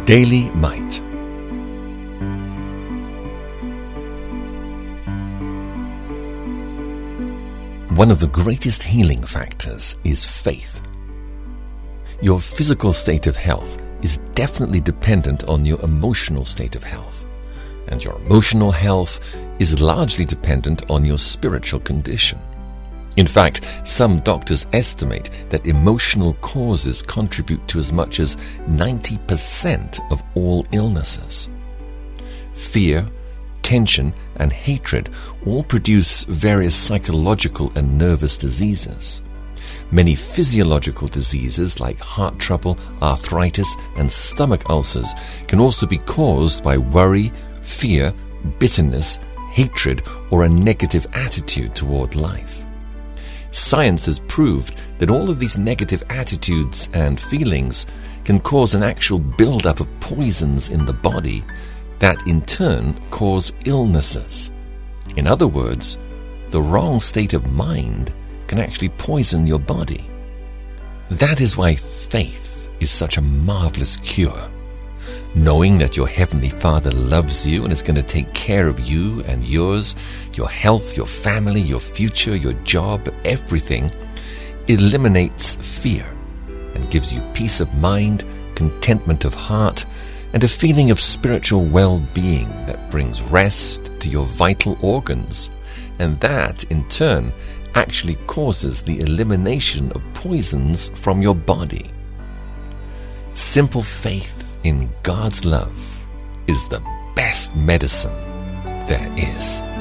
Daily Might. One of the greatest healing factors is faith. Your physical state of health is definitely dependent on your emotional state of health, and your emotional health is largely dependent on your spiritual condition. In fact, some doctors estimate that emotional causes contribute to as much as 90% of all illnesses. Fear, tension, and hatred all produce various psychological and nervous diseases. Many physiological diseases like heart trouble, arthritis, and stomach ulcers can also be caused by worry, fear, bitterness, hatred, or a negative attitude toward life. Science has proved that all of these negative attitudes and feelings can cause an actual buildup of poisons in the body that in turn cause illnesses. In other words, the wrong state of mind can actually poison your body. That is why faith is such a marvelous cure. Knowing that your Heavenly Father loves you and is going to take care of you and yours, your health, your family, your future, your job, everything, eliminates fear and gives you peace of mind, contentment of heart, and a feeling of spiritual well-being that brings rest to your vital organs. And that, in turn, actually causes the elimination of poisons from your body. Simple faith in God's love is the best medicine there is.